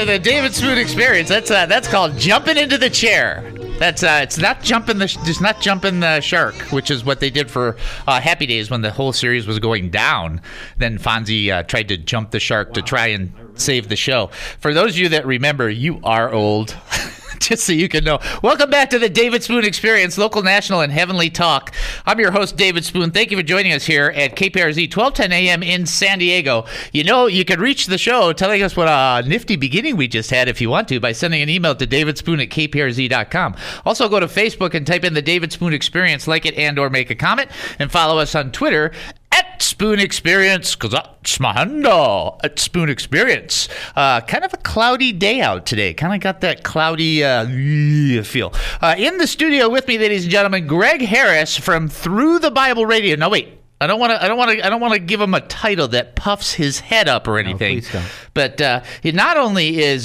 to the David Spoon Experience. That's called jumping into the chair. It's not jumping the shark, which is what they did for Happy Days when the whole series was going down. Then Fonzie tried to jump the shark to try and save the show. For those of you that remember, you are old. Just so you can know. Welcome back to the David Spoon Experience, local, national, and heavenly talk. I'm your host, David Spoon. Thank you for joining us here at KPRZ 1210 AM in San Diego. You know, you can reach the show telling us what a nifty beginning we just had if you want to by sending an email to davidspoon@kprz.com. Also, go to Facebook and type in the David Spoon Experience, like it and or make a comment, and follow us on Twitter at Spoon Experience, because that's my handle, at Spoon Experience. Kind of a cloudy day out today. Kind of got that cloudy feel. In the studio with me, ladies and gentlemen, Greg Harris from Through the Bible Radio. Now, wait. I don't want to give him a title that puffs his head up or anything. No, please don't. But he not only is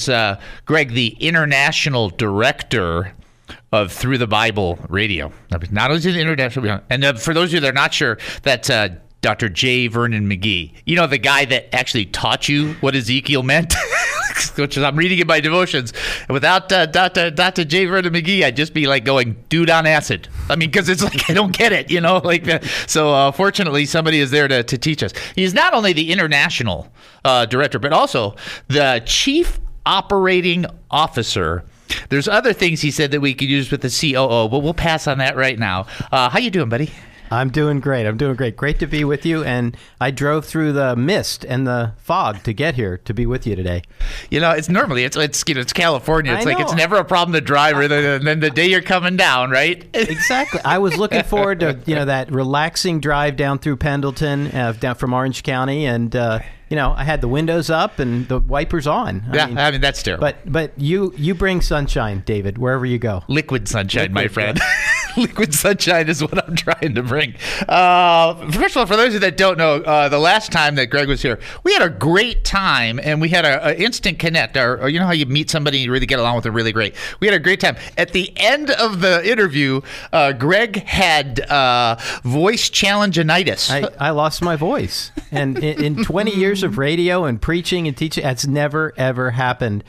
Greg the international director of Through the Bible Radio. Not only the international, and for those of you that are not sure, that's Dr. J. Vernon McGee. You know, the guy that actually taught you what Ezekiel meant, which is I'm reading in my devotions. And without Dr. J. Vernon McGee, I'd just be like going, dude on acid. I mean, because it's like I don't get it, you know, like that. So fortunately, somebody is there to teach us. He's not only the international director, but also the chief operating officer. There's other things he said that we could use with the COO, but we'll pass on that right now. How you doing, buddy? I'm doing great. Great to be with you. And I drove through the mist and the fog to get here to be with you today. You know, it's California. It's like it's never a problem to drive rather than the day you're coming down, right? Exactly. I was looking forward to that relaxing drive down through Pendleton, down from Orange County, and I had the windows up and the wipers on. I mean that's terrible. But you bring sunshine, David, wherever you go. Liquid sunshine, my friend. Liquid sunshine is what I'm trying to bring. First of all, for those of you that don't know, the last time that Greg was here, we had a great time, and we had an instant connect. Or you know how you meet somebody and you really get along with them really great. We had a great time. At the end of the interview, Greg had voice challenge-initis. I lost my voice. And in 20 years of radio and preaching and teaching, that's never, ever happened.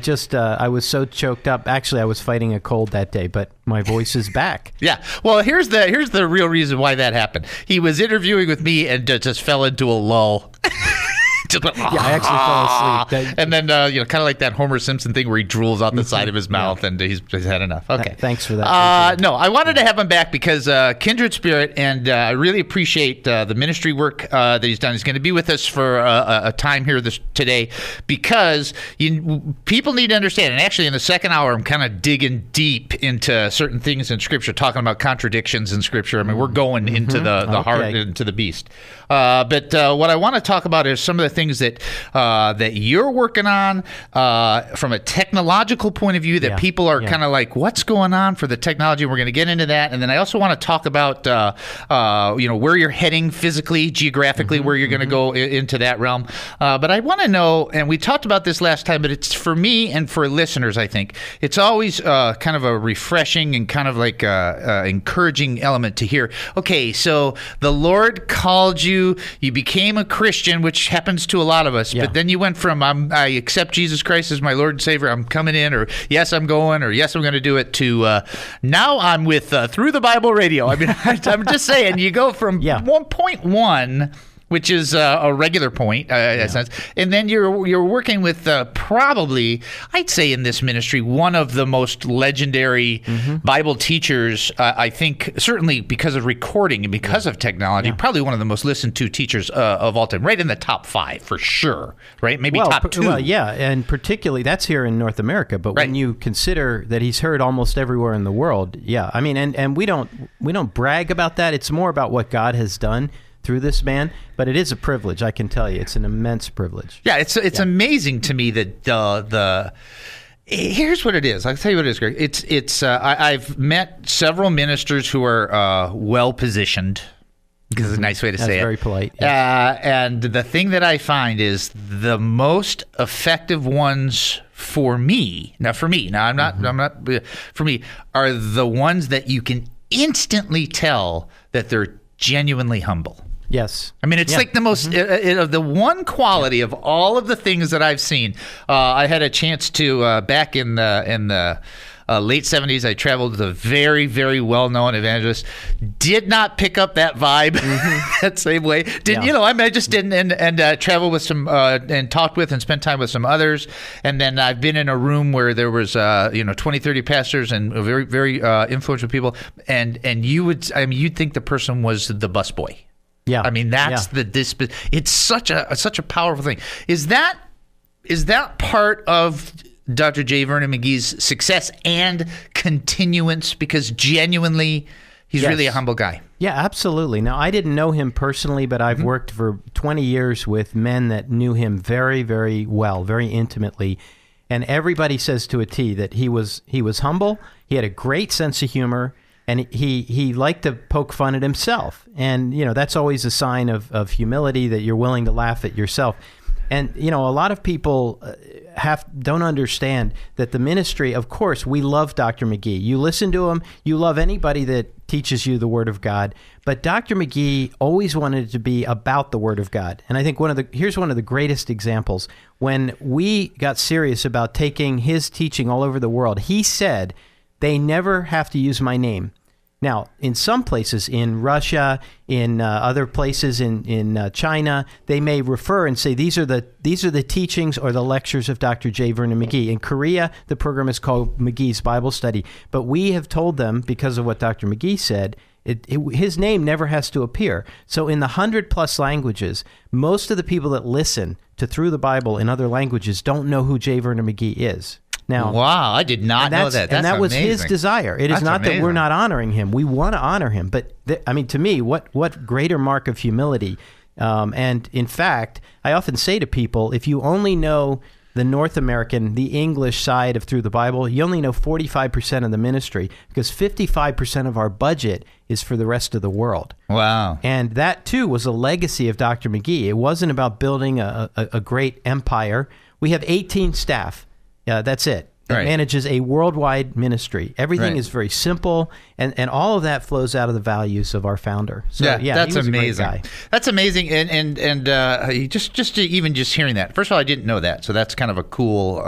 I was so choked up. Actually, I was fighting a cold that day, but my voice is back. Yeah. Well, here's the real reason why that happened. He was interviewing with me and just fell into a lull. Just went, I actually fell asleep. And then, kind of like that Homer Simpson thing where he drools out the side of his mouth, and he's had enough. Okay. Thanks for that. No, I wanted to have him back because Kindred Spirit, and I really appreciate the ministry work that he's done. He's going to be with us for a time here today because people need to understand. And actually, in the second hour, I'm kind of digging deep into certain things in Scripture, talking about contradictions in Scripture. I mean, we're going into the heart, into the beast. But what I want to talk about is some of the things that you're working on from a technological point of view that people are kind of like, what's going on for the technology? We're going to get into that. And then I also want to talk about, where you're heading physically, geographically, where you're going to go into that realm. But I want to know, and we talked about this last time, but it's for me and for listeners, I think, it's always kind of a refreshing and kind of like encouraging element to hear, okay, so the Lord called you became a Christian, which happens to a lot of us, but then you went from I accept Jesus Christ as my Lord and Savior, I'm coming in, or yes, I'm going, or yes, I'm going to do it, to now I'm with Through the Bible Radio. I mean, I'm just saying, you go from 1.1, which is a regular point, and then you're working with probably, I'd say in this ministry, one of the most legendary Bible teachers, I think, certainly because of recording and because of technology, probably one of the most listened to teachers of all time, right in the top 5 for sure, right? Maybe top 2. Well, yeah, and particularly that's here in North America, but when you consider that he's heard almost everywhere in the world, I mean, and we don't brag about that. It's more about what God has done through this man, but it is a privilege. I can tell you, it's an immense privilege. Yeah, it's amazing to me that here's what it is. I'll tell you what it is, Greg. It's I've met several ministers who are well positioned. Because it's a nice way to say it. That's very polite. Yes. And the thing that I find is the most effective ones for me. Now, for me, are the ones that you can instantly tell that they're genuinely humble. Yes. I mean, it's like the most, the one quality of all of the things that I've seen. I had a chance to, back in the late 70s, I traveled with a very, very well-known evangelist. Did not pick up that vibe that same way. I just didn't, and traveled with some, and talked with and spent time with some others. And then I've been in a room where there was, 20, 30 pastors and very, very influential people. And you'd think the person was the busboy. Yeah. I mean, that's it's such a powerful thing. Is that part of Dr. J. Vernon McGee's success and continuance? Because genuinely, he's really a humble guy. Yeah, absolutely. Now, I didn't know him personally, but I've worked for 20 years with men that knew him very, very well, very intimately. And everybody says to a T that he was humble. He had a great sense of humor. And he liked to poke fun at himself. And, that's always a sign of humility, that you're willing to laugh at yourself. And, a lot of people don't understand that the ministry, of course, we love Dr. McGee. You listen to him, you love anybody that teaches you the Word of God. But Dr. McGee always wanted it to be about the Word of God. And I think here's one of the greatest examples. When we got serious about taking his teaching all over the world, he said, they never have to use my name. Now, in some places, in Russia, in other places in China, they may refer and say these are the teachings or the lectures of Dr. J. Vernon McGee. In Korea, the program is called McGee's Bible Study. But we have told them, because of what Dr. McGee said, his name never has to appear. So in the 100+ languages, most of the people that listen to Through the Bible in other languages don't know who J. Vernon McGee is. Now, wow, I did not know that. And that was his desire. It is not that we're not honoring him. We want to honor him. But, to me, what greater mark of humility? And, in fact, I often say to people, if you only know the North American, the English side of Through the Bible, you only know 45% of the ministry, because 55% of our budget is for the rest of the world. Wow. And that, too, was a legacy of Dr. McGee. It wasn't about building a great empire. We have 18 staff. That's it. It manages a worldwide ministry. Everything is very simple, and all of that flows out of the values of our founder. So, that's he was amazing. A great guy. That's amazing, and just hearing that. First of all, I didn't know that, so that's kind of a cool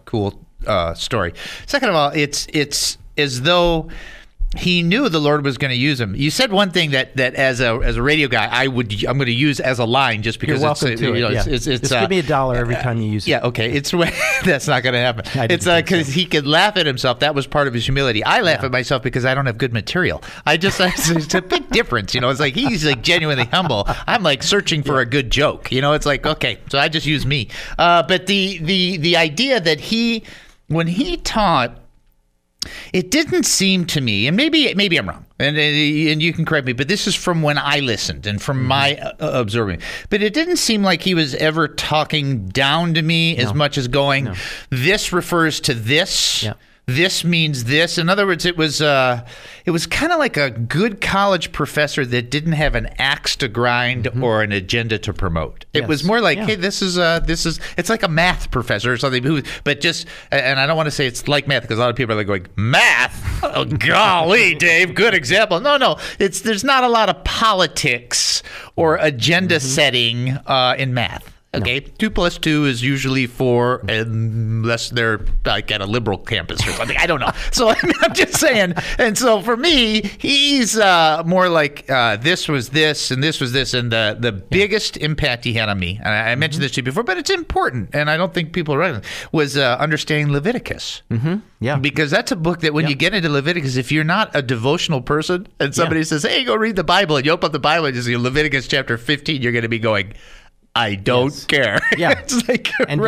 story. Second of all, it's as though he knew the Lord was going to use him. You said one thing that as a radio guy, I'm going to use as a line, just because You're welcome to it. It's just give me $1 every time you use it. Yeah, okay. That's not going to happen. It's because he could laugh at himself. That was part of his humility. I laugh at myself because I don't have good material. It's a big difference. It's like he's like genuinely humble. I'm like searching for a good joke. It's like, okay, so I just use me. But the idea that when he taught, it didn't seem to me, and maybe I'm wrong, and you can correct me, but this is from when I listened and from my observing. But it didn't seem like he was ever talking down to me as much as going, this refers to this. Yeah. This means this. In other words, it was kind of like a good college professor that didn't have an axe to grind or an agenda to promote. It was more like, hey, this is it's like a math professor or something but just, and I don't want to say it's like math because a lot of people are like going, math? Oh, golly, Dave, good example. No, there's not a lot of politics or agenda setting in math. Okay, 2 + 2 is usually 4, unless they're like at a liberal campus or something. I don't know. So I'm just saying. And so for me, he's more like this was this and this was this. And the biggest impact he had on me, and I mentioned this to you before, but it's important, and I don't think people recognize, was understanding Leviticus. Yeah. Because that's a book that when you get into Leviticus, if you're not a devotional person and somebody says, hey, go read the Bible, and you open up the Bible and you see Leviticus chapter 15, you're going to be going, I don't care. Yeah. It's like, and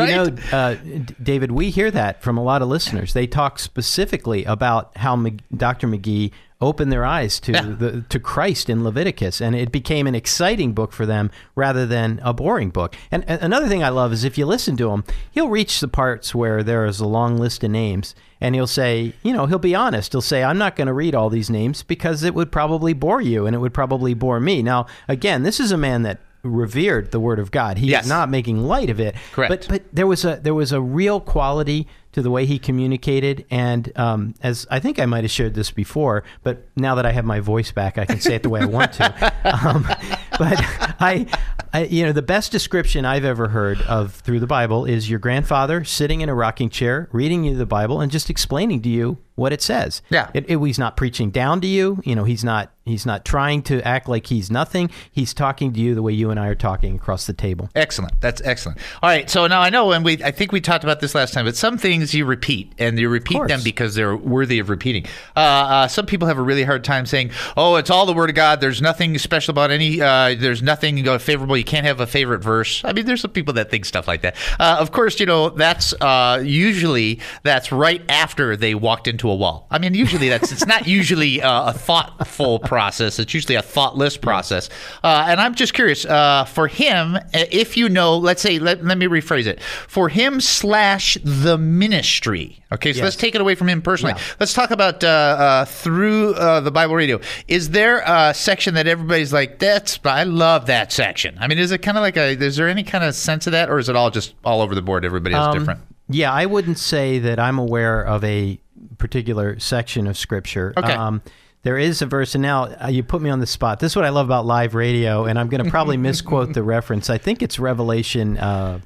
David, we hear that from a lot of listeners. They talk specifically about how Dr. McGee opened their eyes to Christ in Leviticus, and it became an exciting book for them rather than a boring book. And another thing I love is if you listen to him, he'll reach the parts where there is a long list of names, and he'll say, he'll be honest. He'll say, I'm not going to read all these names because it would probably bore you, and it would probably bore me. Now, again, this is a man that revered the Word of God. He is not making light of it. Correct. But there was a real quality to the way he communicated, and as I think I might have shared this before, but now that I have my voice back, I can say it the way I want to. But I, the best description I've ever heard of through the Bible is your grandfather sitting in a rocking chair, reading you the Bible, and just explaining to you what it says. Yeah. He's not preaching down to you. He's not trying to act like he's nothing. He's talking to you the way you and I are talking across the table. Excellent. That's excellent. All right. So now I know, and I think we talked about this last time, but some things you repeat, and you repeat them because they're worthy of repeating. Some people have a really hard time saying, "Oh, it's all the Word of God. There's nothing special about any. There's nothing favorable. You can't have a favorite verse." I mean, there's some people that think stuff like that. Of course, that's usually that's right after they walked into a wall. I mean, usually it's not usually a thoughtful process. It's usually a thoughtless process. And I'm just curious, for him, if let's say, let me rephrase it. For him / the ministry. Okay, so let's take it away from him personally. Yeah. Let's talk about through the Bible Radio. Is there a section that everybody's like, I love that section? I mean, is it kind of like is there any kind of sense of that, or is it all just all over the board? Everybody is different. Yeah, I wouldn't say that I'm aware of a particular section of Scripture. Okay. There is a verse, and now you put me on the spot. This is what I love about live radio, and I'm going to probably misquote the reference. I think it's Revelation.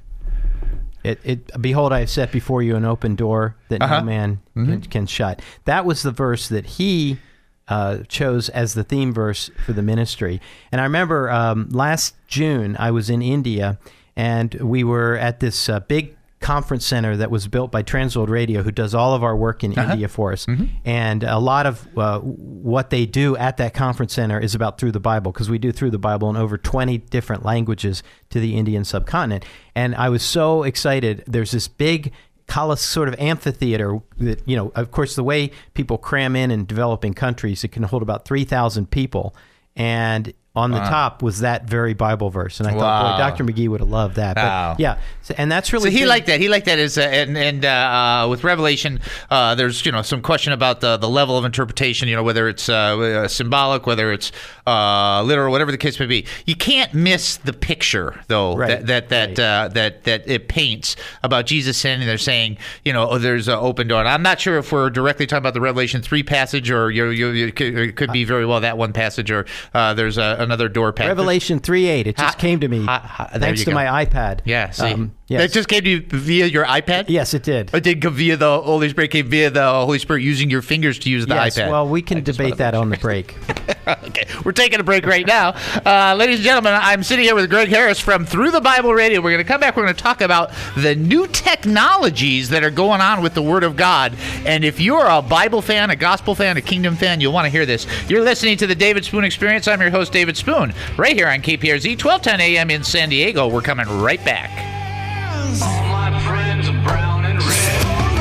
Behold, I have set before you an open door that no man can shut. That was the verse that he chose as the theme verse for the ministry. And I remember last June, I was in India, and we were at this big conference center that was built by Transworld Radio, who does all of our work in India for us. And a lot of what they do at that conference center is about Through the Bible, because we do Through the Bible in over 20 different languages to the Indian subcontinent. And I was so excited. There's this big sort of amphitheater that, of course, the way people cram in developing countries, it can hold about 3,000 people. And on the top was that very Bible verse, and I thought, boy, Dr. McGee would have loved that. But and that's really. So he liked that. He liked that and with Revelation, there's some question about the level of interpretation. Whether it's symbolic, whether it's literal, whatever the case may be. You can't miss the picture though that it paints about Jesus standing there saying, there's an open door. And I'm not sure if we're directly talking about the Revelation 3 passage, or it could be very well that one passage, or there's another door passage. Revelation 3:8. It just came to me thanks to my iPad. Yeah, see. It just came to you via your iPad? Yes, it did. It did go via the Holy Spirit, came via the Holy Spirit using your fingers to use the iPad. Well, we can debate that on the break. Okay, we're taking a break right now. Ladies and gentlemen, I'm sitting here with Greg Harris from Through the Bible Radio. We're going to come back. We're going to talk about the new technologies that are going on with the Word of God. And if you're a Bible fan, a gospel fan, a kingdom fan, you'll want to hear this. You're listening to the David Spoon Experience. I'm your host, David Spoon, right here on KPRZ, 1210 AM in San Diego. We're coming right back. All my friends are brown and red.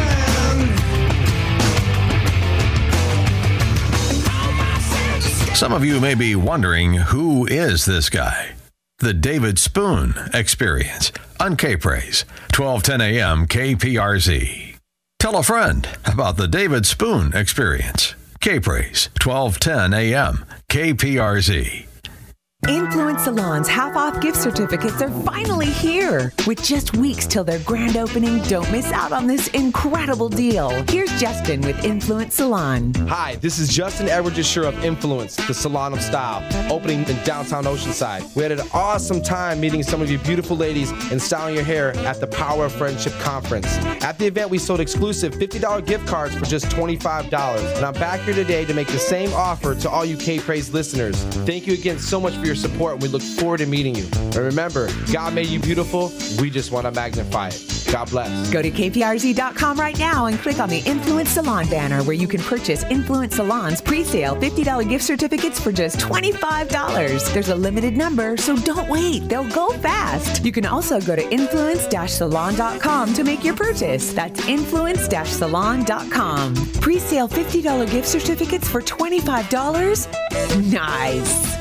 Some of you may be wondering, who is this guy? The David Spoon Experience on K-Praise, 1210 AM KPRZ. Tell a friend about the David Spoon Experience. K-Praise, 1210 AM KPRZ. Influence Salon's half-off gift certificates are finally here. With just weeks till their grand opening, don't miss out on this incredible deal. Here's Justin with Influence Salon. Hi, this is Justin Edwards of Influence, the Salon of Style, opening in downtown Oceanside. We had an awesome time meeting some of you beautiful ladies and styling your hair at the Power of Friendship Conference. At the event, we sold exclusive $50 gift cards for just $25. And I'm back here today to make the same offer to all you K-Praise listeners. Thank you again so much for your support, and we look forward to meeting you. And remember, God made you beautiful. We just want to magnify it. God bless. Go to kprz.com right now and click on the Influence Salon banner, where you can purchase Influence Salon's pre-sale $50 gift certificates for just $25. There's a limited number, so don't wait. They'll go fast. You can also go to influence-salon.com to make your purchase. That's influence-salon.com. Pre-sale $50 gift certificates for $25? Nice.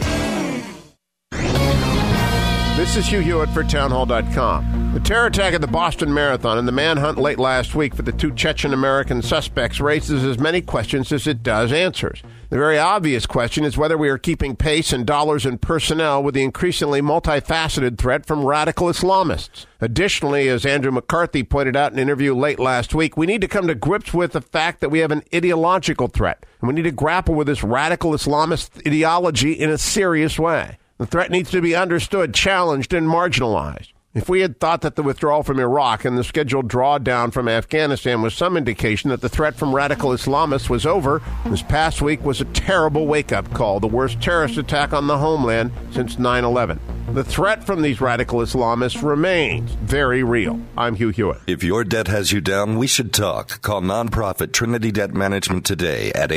This is Hugh Hewitt for townhall.com. The terror attack at the Boston Marathon and the manhunt late last week for the two Chechen-American suspects raises as many questions as it does answers. The very obvious question is whether we are keeping pace in dollars and personnel with the increasingly multifaceted threat from radical Islamists. Additionally, as Andrew McCarthy pointed out in an interview late last week, we need to come to grips with the fact that we have an ideological threat, and we need to grapple with this radical Islamist ideology in a serious way. The threat needs to be understood, challenged, and marginalized. If we had thought that the withdrawal from Iraq and the scheduled drawdown from Afghanistan was some indication that the threat from radical Islamists was over, this past week was a terrible wake-up call, the worst terrorist attack on the homeland since 9/11. The threat from these radical Islamists remains very real. I'm Hugh Hewitt. If your debt has you down, we should talk. Call nonprofit Trinity Debt Management today at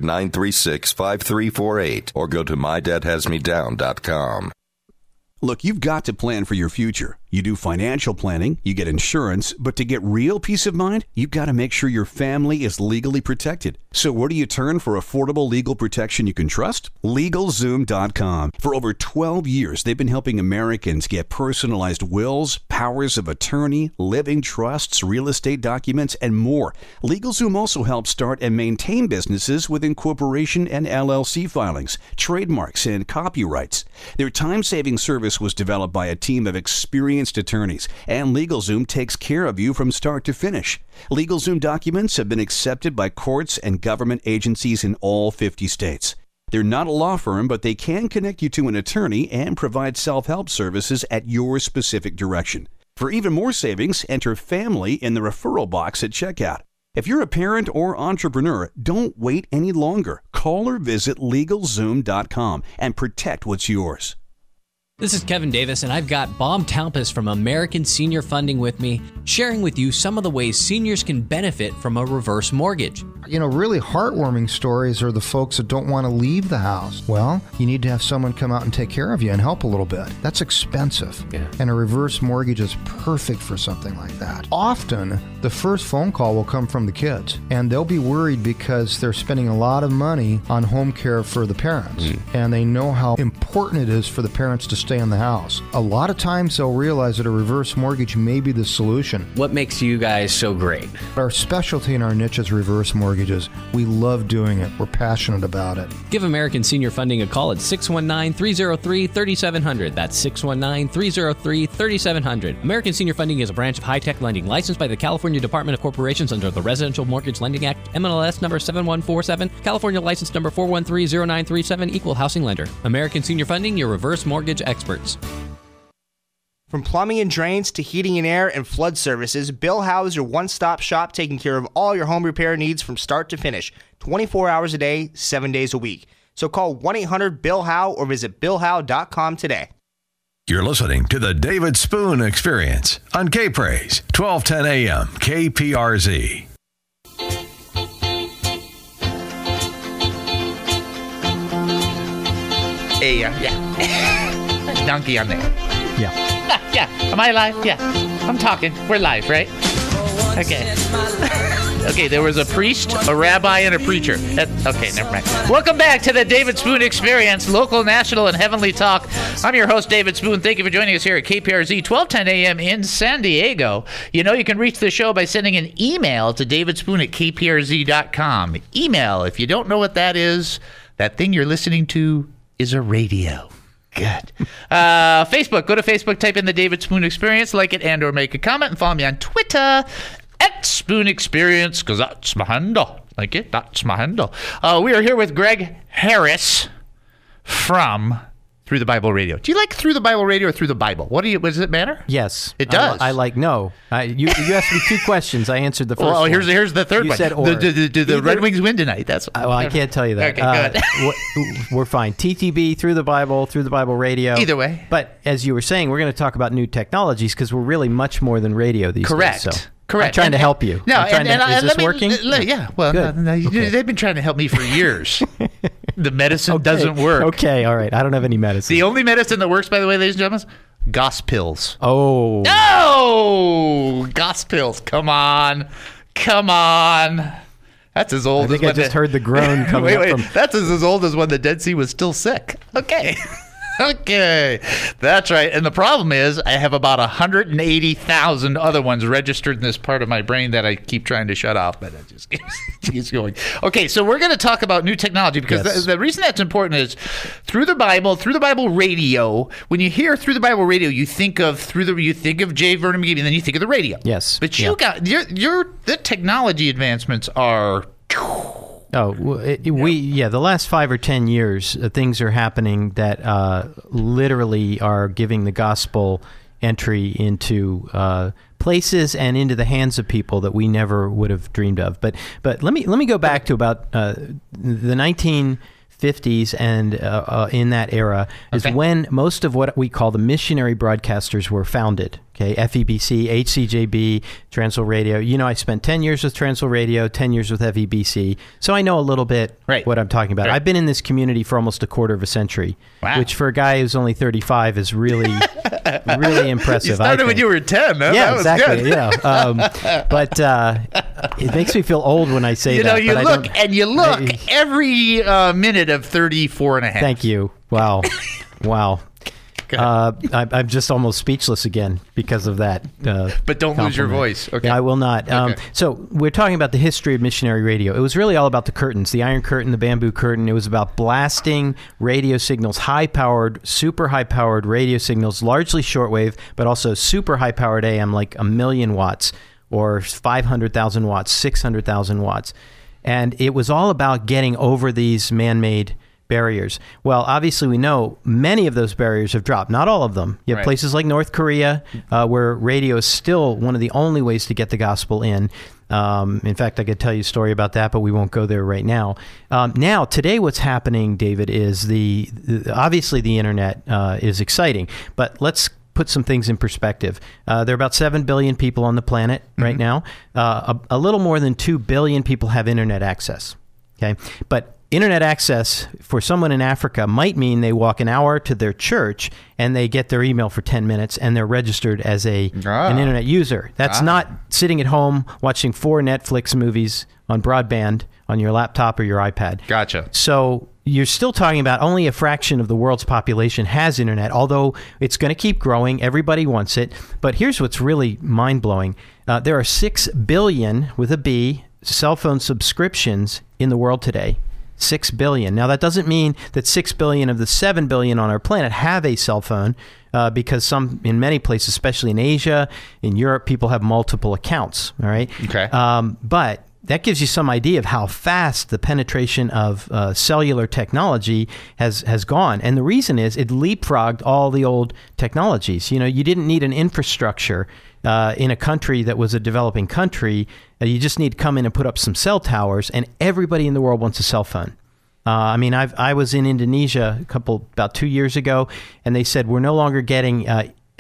800-936-5348 or go to mydebthasmedown.com. Look, you've got to plan for your future. You do financial planning, you get insurance, but to get real peace of mind, you've got to make sure your family is legally protected. So where do you turn for affordable legal protection you can trust? LegalZoom.com. For over 12 years, they've been helping Americans get personalized wills, powers of attorney, living trusts, real estate documents, and more. LegalZoom also helps start and maintain businesses with incorporation and LLC filings, trademarks, and copyrights. Their time-saving service was developed by a team of experienced attorneys, and LegalZoom takes care of you from start to finish. LegalZoom documents have been accepted by courts and government agencies in all 50 states. They're not a law firm, but they can connect you to an attorney and provide self-help services at your specific direction. For even more savings, enter family in the referral box at checkout. If you're a parent or entrepreneur, don't wait any longer. Call or visit LegalZoom.com and protect what's yours. This is Kevin Davis, and I've got Bob Talpas from American Senior Funding with me, sharing with you some of the ways seniors can benefit from a reverse mortgage. You know, really heartwarming stories are the folks that don't want to leave the house. Well, you need to have someone come out and take care of you and help a little bit. That's expensive. Yeah. And a reverse mortgage is perfect for something like that. Often, the first phone call will come from the kids, and they'll be worried because they're spending a lot of money on home care for the parents, and they know how important it is for the parents to stay in the house. A lot of times they'll realize that a reverse mortgage may be the solution. What makes you guys so great? Our specialty in our niche is reverse mortgages. We love doing it. We're passionate about it. Give American Senior Funding a call at 619-303-3700. That's 619-303-3700. American Senior Funding is a branch of high-tech lending licensed by the California Department of Corporations under the Residential Mortgage Lending Act, MLS number 7147, California license number 4130937, equal housing lender. American Senior Funding, your reverse mortgage experts. From plumbing and drains to heating and air and flood services, Bill Howe is your one-stop shop taking care of all your home repair needs from start to finish, 24 hours a day, 7 days a week. So call 1-800-BILL-HOWE or visit BillHowe.com today. You're listening to the David Spoon Experience on K-Praise, 1210 AM, KPRZ. Hey, yeah. Donkey on there. Yeah. Yeah. Am I live? Yeah. I'm talking. We're live, right? Okay. Okay, there was a priest, a rabbi, and a preacher. Okay, never mind. Welcome back to the David Spoon Experience, local, national, and heavenly talk. I'm your host, David Spoon. Thank you for joining us here at KPRZ, 1210 AM in San Diego. You know, you can reach the show by sending an email to davidspoon@kprz.com. Email, if you don't know what that is, that thing you're listening to is a radio. Good. Facebook. Go to Facebook, type in the David Spoon Experience, like it and or make a comment, and follow me on Twitter @Spoon Experience, because that's my handle. Like it? That's my handle. We are here with Greg Harris from Through the Bible Radio. Do you like Through the Bible Radio or Through the Bible? Does it matter? Yes. It does. I like no. You asked me two questions. I answered the first one. Here's the third you one. Said or. Do the Red Wings win tonight? That's well, I can't tell you that. Okay, good. We're fine. TTB, Through the Bible Radio. Either way. But as you were saying, we're going to talk about new technologies because we're really much more than radio these Correct. days. So. Correct. I'm trying to help you. No, is this working? Yeah. Well, okay. They've been trying to help me for years. The medicine doesn't work. Okay, all right. I don't have any medicine. The only medicine that works, by the way, ladies and gentlemen, Goss pills. Oh. No! Goss pills. Come on. That's as old as I think I just heard the groan coming up from... That's as old as when the Dead Sea was still sick. Okay. Okay, that's right. And the problem is I have about 180,000 other ones registered in this part of my brain that I keep trying to shut off, but it just keeps going. Okay, so we're going to talk about new technology because the reason that's important is Through the Bible Radio. When you hear Through the Bible Radio, you think of J. Vernon McGee, and then you think of the radio. Yes. But the technology advancements are Oh, the last 5 or 10 years, things are happening that literally are giving the gospel entry into places and into the hands of people that we never would have dreamed of. But let me go back to about the 1950s and in that era is when most of what we call the missionary broadcasters were founded. Okay, FEBC, HCJB, Transworld Radio. You know, I spent 10 years with Transworld Radio, 10 years with FEBC, so I know a little bit what I'm talking about. Right. I've been in this community for almost a quarter of a century, which for a guy who's only 35 is really, really impressive. You started when you were 10, huh? Yeah, that exactly. Was good. Yeah, but it makes me feel old when I say that. You look every minute of 34 and a half. Thank you. Wow. I'm just almost speechless again because of that. But don't lose your voice. Okay. I will not. Okay. So we're talking about the history of missionary radio. It was really all about the curtains, the Iron Curtain, the Bamboo Curtain. It was about blasting radio signals, high-powered, super high-powered radio signals, largely shortwave, but also super high-powered AM, like 1,000,000 watts or 500,000 watts, 600,000 watts. And it was all about getting over these man-made barriers. Well, obviously, we know many of those barriers have dropped. Not all of them. You have places like North Korea, where radio is still one of the only ways to get the gospel in. In fact, I could tell you a story about that, but we won't go there right now. Now, today, what's happening, David, is obviously the internet is exciting, but let's put some things in perspective. There are about 7 billion people on the planet right now. A little more than 2 billion people have internet access. Okay, but internet access for someone in Africa might mean they walk an hour to their church and they get their email for 10 minutes and they're registered as an internet user. That's not sitting at home watching 4 Netflix movies on broadband on your laptop or your iPad. Gotcha. So you're still talking about only a fraction of the world's population has internet, although it's going to keep growing. Everybody wants it. But here's what's really mind-blowing. There are 6 billion, with a B, cell phone subscriptions in the world today. 6 billion. Now, that doesn't mean that 6 billion of the 7 billion on our planet have a cell phone, because in many places, especially in Asia, in Europe, people have multiple accounts. All right. Okay. But that gives you some idea of how fast the penetration of cellular technology has gone. And the reason is it leapfrogged all the old technologies. You know, you didn't need an infrastructure in a country that was a developing country. You just need to come in and put up some cell towers, and everybody in the world wants a cell phone. I mean, I was in Indonesia about 2 years ago, and they said we're no longer getting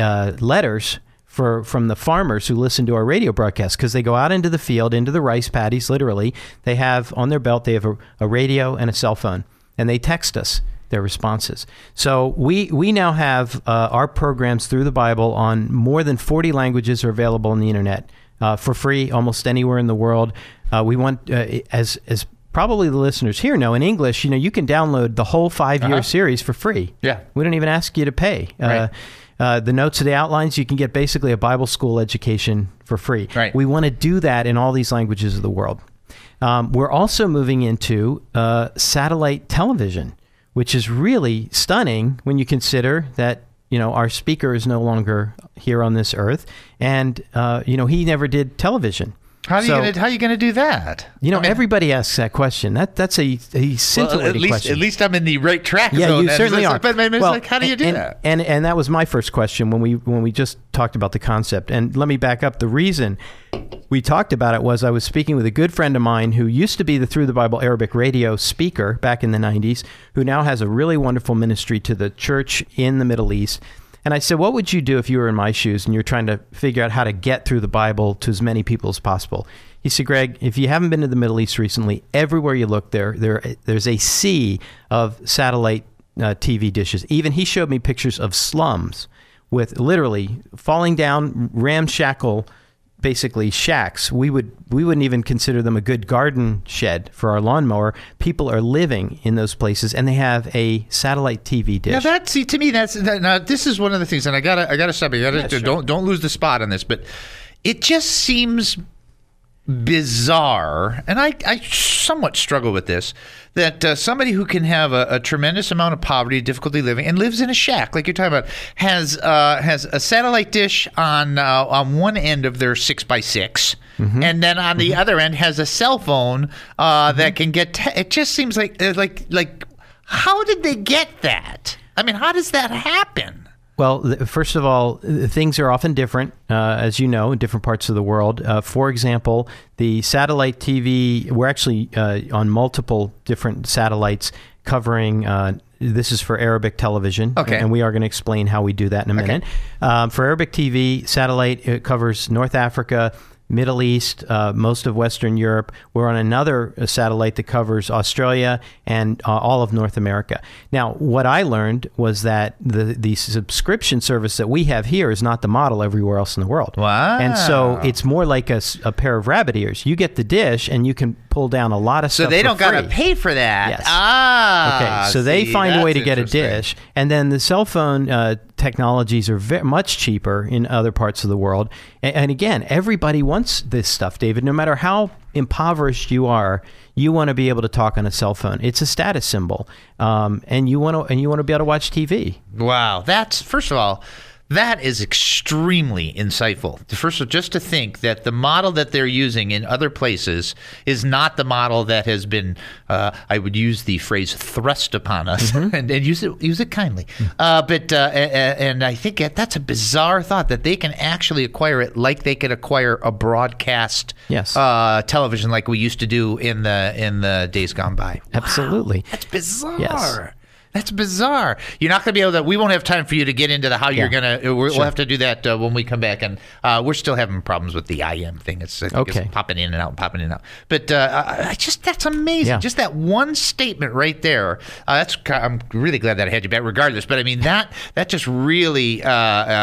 letters from the farmers who listen to our radio broadcast, because they go out into the field, into the rice paddies, literally. They have on their belt, they have a radio and a cell phone, and they text us their responses. So we now have our programs through the Bible on more than 40 languages are available on the internet for free almost anywhere in the world. We want, as probably the listeners here know, in English, you know, you can download the whole 5-year series for free. Yeah. We don't even ask you to pay. Right. The notes of the outlines, you can get basically a Bible school education for free. Right. We want to do that in all these languages of the world. We're also moving into satellite television, which is really stunning when you consider that, you know, our speaker is no longer here on this earth, and you know, he never did television. How are you going to do that? You know, everybody asks that question. That's a scintillating question. At least I'm in the right track. Yeah, you certainly are. But it's like, how do you do that? And that was my first question when we just talked about the concept. And let me back up. The reason we talked about it was I was speaking with a good friend of mine who used to be the Through the Bible Arabic radio speaker back in the 90s, who now has a really wonderful ministry to the church in the Middle East. And I said, what would you do if you were in my shoes and you're trying to figure out how to get through the Bible to as many people as possible? He said, Greg, if you haven't been to the Middle East recently, everywhere you look there's a sea of satellite TV dishes. Even he showed me pictures of slums with literally falling down ramshackle, basically shacks. We wouldn't even consider them a good garden shed for our lawnmower. People are living in those places, and they have a satellite TV dish. Now to me, now this is one of the things, and I gotta stop you. Don't lose the spot on this, but it just seems bizarre, and I somewhat struggle with this, that somebody who can have a tremendous amount of poverty, difficulty living, and lives in a shack, like you're talking about, has a satellite dish on one end of their 6x6, and then on the other end has a cell phone that can get. It just seems like how did they get that? I mean, how does that happen? Well, first of all, things are often different, as you know, in different parts of the world. For example, the satellite TV, we're actually on multiple different satellites covering, this is for Arabic television, and we are going to explain how we do that in a minute. For Arabic TV, satellite, it covers North Africa, Middle East, most of Western Europe. We're on another satellite that covers Australia and all of North America. Now, what I learned was that the subscription service that we have here is not the model everywhere else in the world. Wow. And so it's more like a pair of rabbit ears. You get the dish and you can pull down a lot of stuff. So they don't got to pay for that. Yes. Ah. Okay. So they find a way to get a dish. And then the cell phone technologies are much cheaper in other parts of the world. And again, everybody wants this stuff, David. No matter how impoverished you are, you want to be able to talk on a cell phone. It's a status symbol, and you want to be able to watch TV. Wow, that's first of all. That is extremely insightful. First of all, just to think that the model that they're using in other places is not the model that has been, I would use the phrase thrust upon us, and use it kindly. And I think that's a bizarre thought that they can actually acquire it like they could acquire a broadcast television like we used to do in the days gone by. Absolutely. Wow, that's bizarre. Yes. That's bizarre. You're not going to be able to. We won't have time for you to get into the how you're going to. We'll have to do that when we come back, and we're still having problems with the IM thing. It's popping in and out, popping in and out. But that's amazing. Yeah. Just that one statement right there. I'm really glad that I had you back, regardless. But I mean that just really. Hold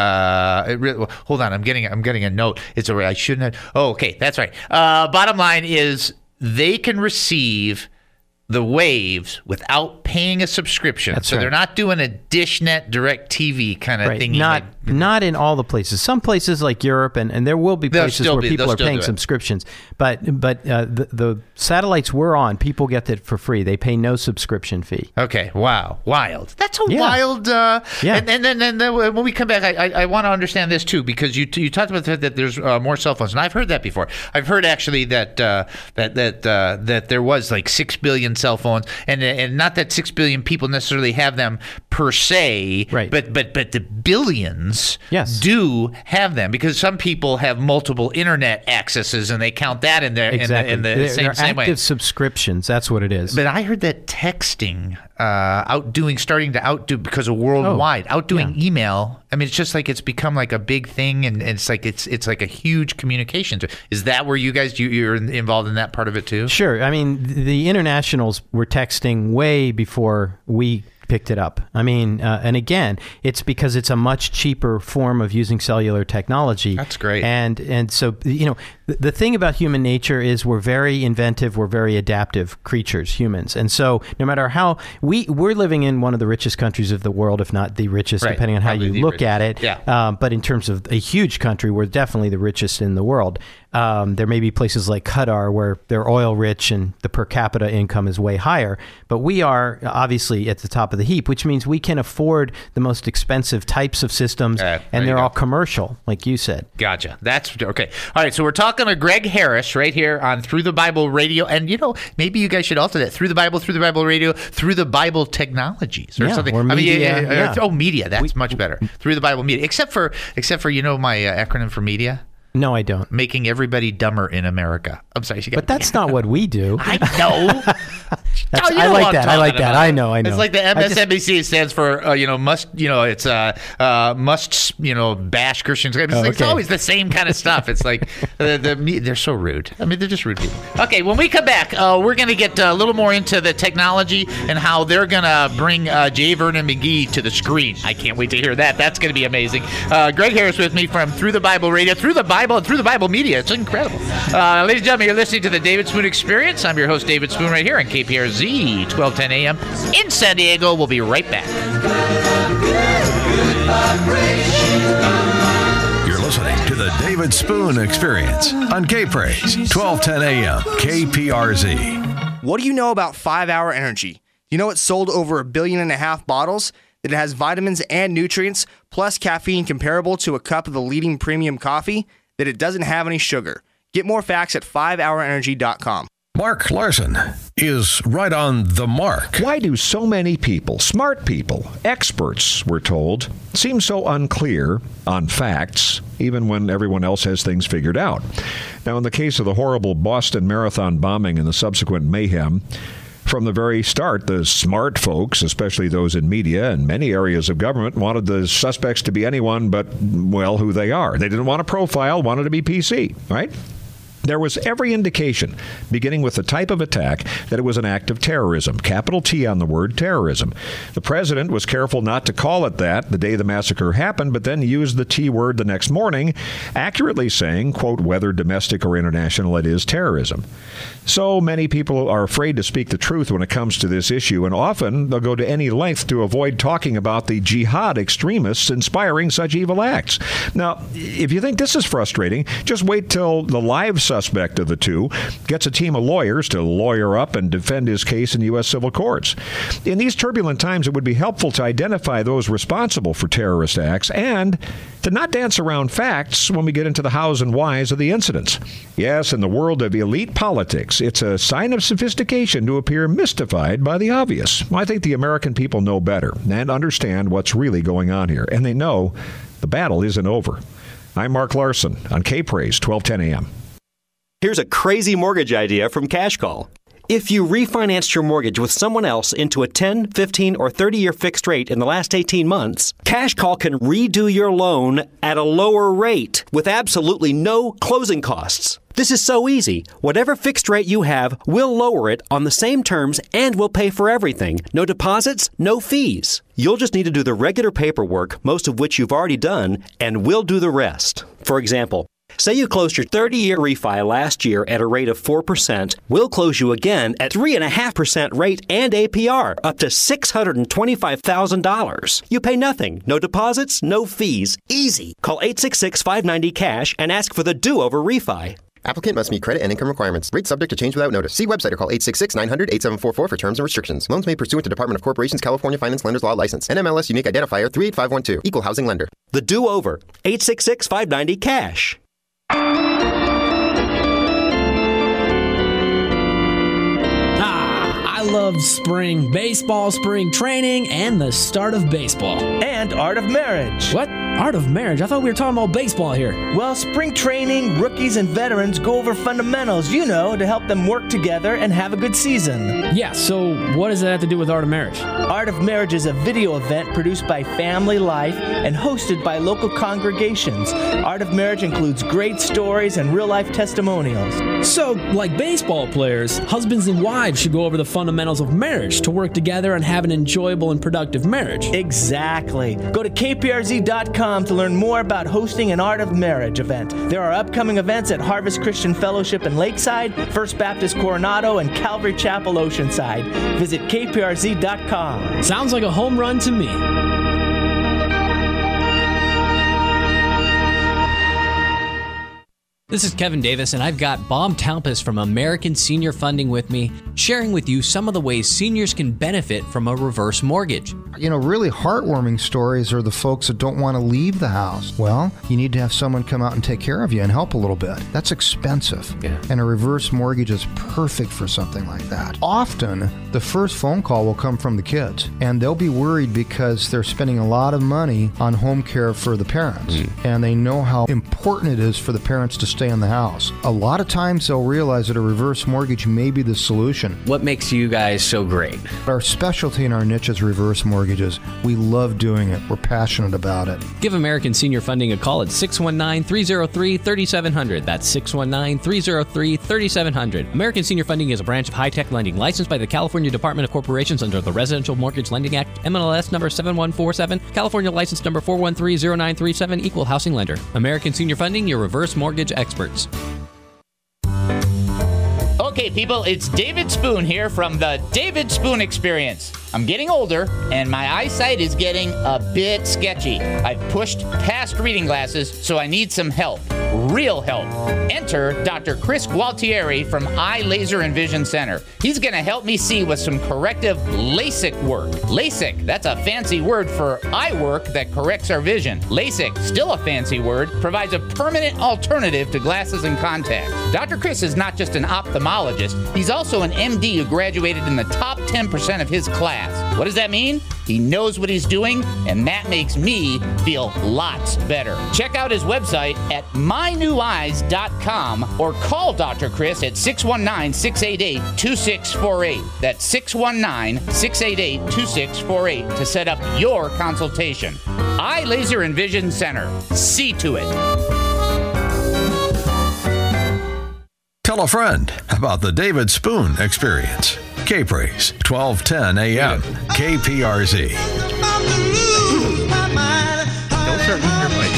on, I'm getting a note. It's I shouldn't have. Oh, okay, that's right. Bottom line is they can receive the waves without paying a subscription. That's so right. They're not doing a DishNet DirecTV kind of thing. Not in all the places. Some places like Europe, and there will be places where people are paying subscriptions. But the satellites we're on, people get that for free. They pay no subscription fee. Okay. Wow. Wild. That's a wild. And then when we come back, I want to understand this too, because you talked about the fact that there's more cell phones, and I've heard that before. I've heard actually that there was like 6 billion cell phones, and not that 6 billion people necessarily have them per se, right? But the billions do have them, because some people have multiple internet accesses, and they count that in their in the same active way. Subscriptions. That's what it is. But I heard that texting starting to outdo, because of worldwide outdoing email. I mean, it's just like it's become like a big thing, and it's like a huge communication. Is that where you guys you're involved in that part of it too? Sure. I mean, the internationals were texting way before we picked it up. I mean, and again, it's because it's a much cheaper form of using cellular technology. That's great. And so, the thing about human nature is we're very inventive, we're very adaptive creatures, humans. And so no matter how, we're living in one of the richest countries of the world, if not the richest, depending on how you look at it. Yeah. But in terms of a huge country, we're definitely the richest in the world. There may be places like Qatar where they're oil rich and the per capita income is way higher, but we are obviously at the top of the heap, which means we can afford the most expensive types of systems, and they're all commercial, like you said. Gotcha. That's okay. All right, so we're talking to Greg Harris right here on Through the Bible Radio, and maybe you guys should alter that. Through the Bible Radio, Through the Bible Technologies, or something. Or media. Media. That's much better. Through the Bible Media, except for my acronym for media. No, I don't. Making everybody dumber in America. I'm sorry. But that's not what we do. I know. I like that. I know. It's like the MSNBC stands for, must bash Christians. It's always the same kind of stuff. It's like, they're so rude. I mean, they're just rude people. Okay, when we come back, we're going to get a little more into the technology and how they're going to bring J. Vernon McGee to the screen. I can't wait to hear that. That's going to be amazing. Greg Harris with me from Through the Bible Radio, Through the Bible, and Through the Bible Media. It's incredible. Ladies and gentlemen, you're listening to the David Spoon Experience. I'm your host, David Spoon, right here on KPRZ, 1210 AM in San Diego. We'll be right back. You're listening to the David Spoon Experience on K-Praise, 1210 AM, KPRZ. What do you know about 5-Hour Energy? You know it's sold over 1.5 billion bottles? That it has vitamins and nutrients, plus caffeine comparable to a cup of the leading premium coffee? That it doesn't have any sugar. Get more facts at 5hourenergy.com. Mark Larson is right on the mark. Why do so many people, smart people, experts, we're told, seem so unclear on facts, even when everyone else has things figured out? Now, in the case of the horrible Boston Marathon bombing and the subsequent mayhem, from the very start, the smart folks, especially those in media and many areas of government, wanted the suspects to be anyone but, well, who they are. They didn't want a profile, wanted to be PC, right? There was every indication, beginning with the type of attack, that it was an act of terrorism. Capital T on the word terrorism. The president was careful not to call it that the day the massacre happened, but then used the T word the next morning, accurately saying, quote, whether domestic or international, it is terrorism. So many people are afraid to speak the truth when it comes to this issue, and often they'll go to any length to avoid talking about the jihad extremists inspiring such evil acts. Now, if you think this is frustrating, just wait till the live suspect of the two gets a team of lawyers to lawyer up and defend his case in U.S. civil courts. In these turbulent times, it would be helpful to identify those responsible for terrorist acts and to not dance around facts when we get into the hows and whys of the incidents. Yes, in the world of elite politics, it's a sign of sophistication to appear mystified by the obvious. I think the American people know better and understand what's really going on here, and they know the battle isn't over. I'm Mark Larson on K-Praise, 1210 AM. Here's a crazy mortgage idea from Cash Call. If you refinanced your mortgage with someone else into a 10, 15, or 30-year fixed rate in the last 18 months, Cash Call can redo your loan at a lower rate with absolutely no closing costs. This is so easy. Whatever fixed rate you have, we'll lower it on the same terms and we'll pay for everything. No deposits, no fees. You'll just need to do the regular paperwork, most of which you've already done, and we'll do the rest. For example, say you closed your 30-year refi last year at a rate of 4%. We'll close you again at 3.5% rate and APR, up to $625,000. You pay nothing. No deposits, no fees. Easy. Call 866-590-CASH and ask for the do-over refi. Applicant must meet credit and income requirements. Rate subject to change without notice. See website or call 866-900-8744 for terms and restrictions. Loans made pursuant to Department of Corporations California Finance Lenders Law License. NMLS Unique Identifier 38512. Equal Housing Lender. The do-over. 866-590-CASH. I love spring baseball, spring training, and the start of baseball. And Art of Marriage. What? Art of Marriage? I thought we were talking about baseball here. Well, spring training, rookies and veterans go over fundamentals, to help them work together and have a good season. Yeah, so what does that have to do with Art of Marriage? Art of Marriage is a video event produced by Family Life and hosted by local congregations. Art of Marriage includes great stories and real-life testimonials. So, like baseball players, husbands and wives should go over the fundamentals of marriage to work together and have an enjoyable and productive marriage. Exactly. Go to kprz.com to learn more about hosting an Art of Marriage event. There are upcoming events at Harvest Christian Fellowship in Lakeside, First Baptist Coronado, and Calvary Chapel Oceanside. Visit kprz.com. Sounds like a home run to me. This is Kevin Davis, and I've got Bob Talpas from American Senior Funding with me, sharing with you some of the ways seniors can benefit from a reverse mortgage. Really heartwarming stories are the folks that don't want to leave the house. Well, you need to have someone come out and take care of you and help a little bit. That's expensive. Yeah. And a reverse mortgage is perfect for something like that. Often, the first phone call will come from the kids, and they'll be worried because they're spending a lot of money on home care for the parents, and they know how important it is for the parents to stay in the house. A lot of times, they'll realize that a reverse mortgage may be the solution. What makes you guys so great? Our specialty in our niche is reverse mortgages. We love doing it. We're passionate about it. Give American Senior Funding a call at 619-303-3700. That's 619-303-3700. American Senior Funding is a branch of high-tech lending licensed by the California Department of Corporations under the Residential Mortgage Lending Act, MLS number 7147, California license number 4130937, Equal Housing Lender. American Senior Funding, your reverse mortgage experts. Okay, people, it's David Spoon here from the David Spoon Experience. I'm getting older, and my eyesight is getting a bit sketchy. I've pushed past reading glasses, so I need some help. real help. Enter Dr. Chris Gualtieri from Eye Laser and Vision Center. He's going to help me see with some corrective LASIK work. LASIK, that's a fancy word for eye work that corrects our vision. LASIK, still a fancy word, provides a permanent alternative to glasses and contacts. Dr. Chris is not just an ophthalmologist, he's also an MD who graduated in the top 10% of his class. What does that mean? He knows what he's doing, and that makes me feel lots better. Check out his website at myneweyes.com or call Dr. Chris at 619-688-2648. That's 619-688-2648 to set up your consultation. Eye Laser and Vision Center. See to it. Tell a friend about the David Spoon Experience. K-Praise, 1210 a.m. KPRZ. Don't start losing your voice.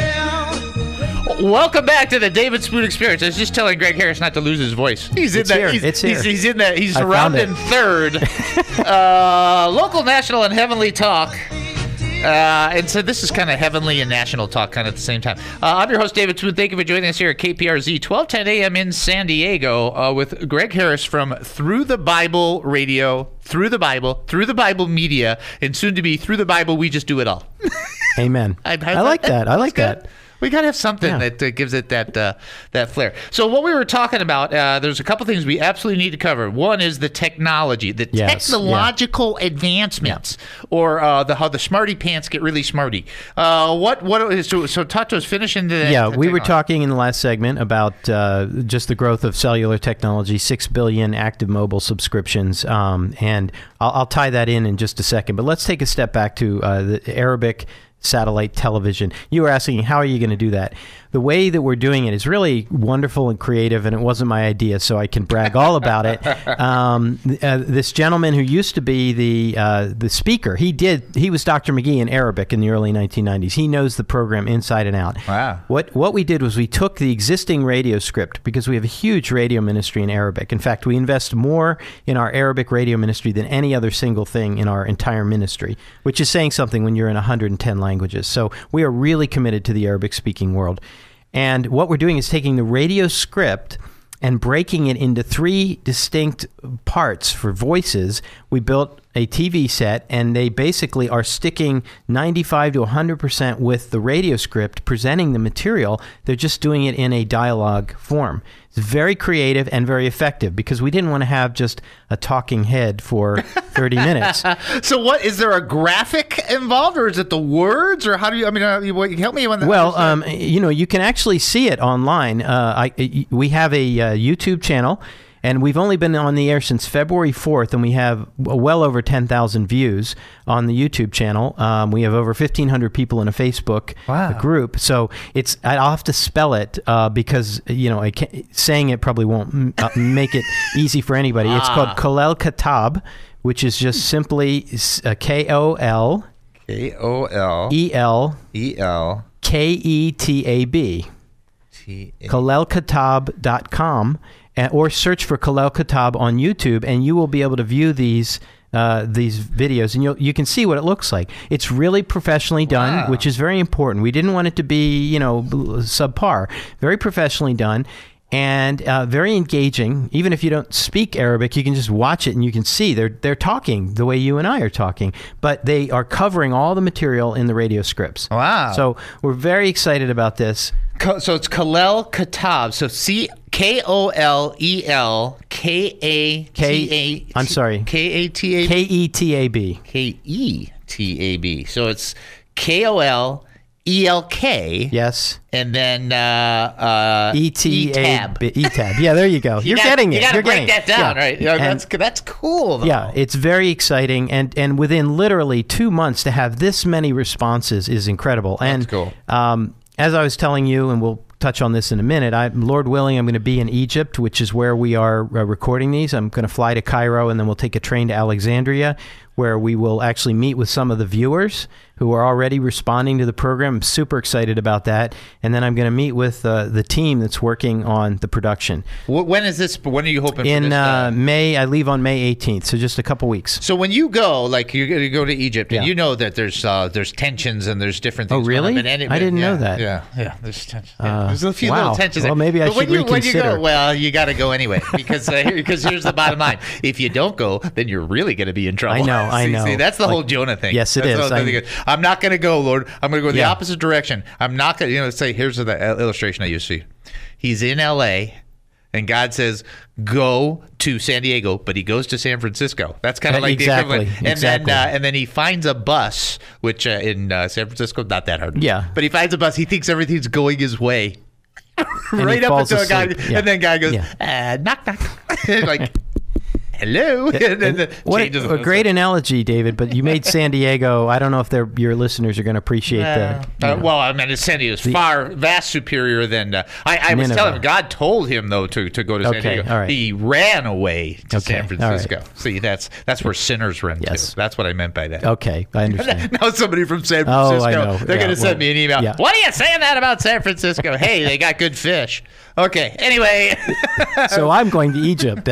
Welcome back to the David Spoon Experience. I was just telling Greg Harris not to lose his voice. He's in that. He's in that. He's around in third. Local, national, and heavenly talk. And so this is kind of heavenly and national talk kind of at the same time. I'm your host, David Spoon. Thank you for joining us here at KPRZ, 1210 a.m. in San Diego with Greg Harris from Through the Bible Radio, Through the Bible Media, and soon to be Through the Bible, We Just Do It All. Amen. I like that. I like that. We got to have something that gives it that flair. So what we were talking about, there's a couple things we absolutely need to cover. One is the technology, the technological advancements, or how the smarty pants get really smarty. So talk to us, finish into that. Yeah, we were talking in the last segment about just the growth of cellular technology, 6 billion active mobile subscriptions, and I'll tie that in just a second. But let's take a step back to the Arabic satellite television. You were asking, how are you going to do that? The way that we're doing it is really wonderful and creative, and it wasn't my idea, so I can brag all about it. This gentleman who used to be the speaker, he was Dr. McGee in Arabic in the early 1990s. He knows the program inside and out. Wow. What we did was we took the existing radio script, because we have a huge radio ministry in Arabic. In fact, we invest more in our Arabic radio ministry than any other single thing in our entire ministry, which is saying something when you're in 110 languages. So we are really committed to the Arabic-speaking world. And what we're doing is taking the radio script and breaking it into 3 distinct parts for voices. We built a TV set, and they basically are sticking 95 to 100% with the radio script, presenting the material. They're just doing it in a dialogue form. It's very creative and very effective, because we didn't want to have just a talking head for 30 minutes. So is there a graphic involved, or is it the words, or how do you, help me on that? Well, you can actually see it online. We have a YouTube channel, and we've only been on the air since February 4th, and we have well over 10,000 views on the YouTube channel. We have over 1,500 people in a Facebook group. So I'll have to spell it because saying it probably won't make it easy for anybody. It's called Kolel Katab, which is just simply KOL KETAB. KolelKatab.com. Or search for Kolel Katab on YouTube, and you will be able to view these videos, and you can see what it looks like. It's really professionally done, which is very important. We didn't want it to be, subpar. Very professionally done, and very engaging. Even if you don't speak Arabic, you can just watch it, and you can see they're talking the way you and I are talking, but they are covering all the material in the radio scripts. Wow! So we're very excited about this. So it's Kolel Katab. So KOLEL I'm sorry. KATAB. KETAB. KETAB. So it's KOLELK. Yes. And then ETAB. ETAB. Yeah, there you go. You're getting it. You got to break that down, right? That's cool, though. Yeah, it's very exciting, and within literally 2 months to have this many responses is incredible. That's cool. As I was telling you, and we'll touch on this in a minute, Lord willing, I'm going to be in Egypt, which is where we are recording these. I'm going to fly to Cairo, and then we'll take a train to Alexandria. where we will actually meet with some of the viewers who are already responding to the program. I'm super excited about that. And then I'm going to meet with the team that's working on the production. When is this? When are you hoping in for this? May. I leave on May 18th, so just a couple weeks. So when you go, like you go to Egypt, and you know that there's tensions and there's different things. Oh, really? Going on. I didn't know that. Yeah. There's tension. There's a few little tensions. Well, maybe I should reconsider. When you go, well, you got to go anyway because here's the bottom line: if you don't go, then you're really going to be in trouble. I know. See, that's the whole Jonah thing. Yes, it is. I'm not going to go, Lord. I'm going to go the opposite direction. I'm not going to, say, here's the illustration I used to see. He's in L.A., and God says, go to San Diego, but he goes to San Francisco. That's kind of like the equivalent. And then he finds a bus, which in San Francisco, not that hard. Yeah. But he finds a bus. He thinks everything's going his way. Right up until a guy, and then guy goes, knock, knock. Like, hello. What a great analogy, David. But you made San Diego. I don't know if your listeners are going to appreciate that. Well, I mean, San Diego is vast superior than. I was telling him, God told him though to go to San Diego. All right. He ran away to San Francisco. Right. See, that's where sinners run to. That's what I meant by that. Okay, I understand. Now somebody from San Francisco, I know. they're going to send me an email. Yeah. What are you saying that about San Francisco? Hey, they got good fish. Okay. Anyway. So I'm going to Egypt.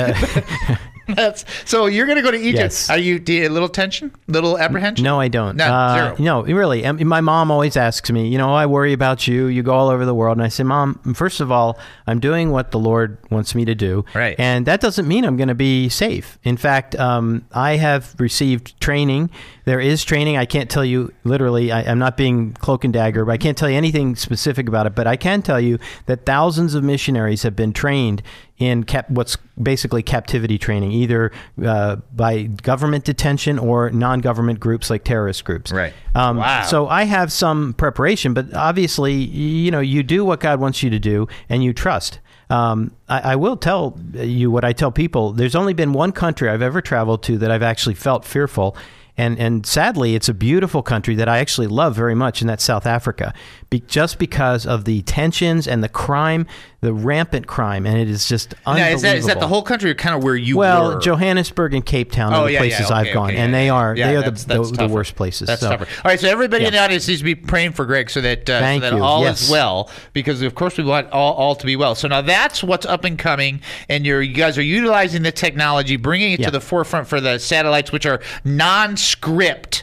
So you're going to go to Egypt. Yes. Are you a little tension, little apprehension? No, I don't. No, zero. No, really. My mom always asks me, I worry about you. You go all over the world. And I say, Mom, first of all, I'm doing what the Lord wants me to do. Right. And that doesn't mean I'm going to be safe. In fact, I have received training. There is training. I can't tell you literally. I'm not being cloak and dagger, but I can't tell you anything specific about it. But I can tell you that thousands of missionaries have been trained in what's basically captivity training, either by government detention or non-government groups like terrorist groups. Right. Wow. So I have some preparation, but obviously, you do what God wants you to do, and you trust. I will tell you what I tell people. There's only been one country I've ever traveled to that I've actually felt fearful. And sadly, it's a beautiful country that I actually love very much, and that's South Africa, just because of the tensions and the crime, the rampant crime, and it is just unbelievable. Now, is that the whole country or kind of where you were? Well, Johannesburg and Cape Town are the places I've gone, and they are the worst places. That's tougher. All right, so everybody in the audience needs to be praying for Greg so that all is well, because of course we want all to be well. So now that's what's up and coming, and you guys are utilizing the technology, bringing it to the forefront for the satellites, which are non-script,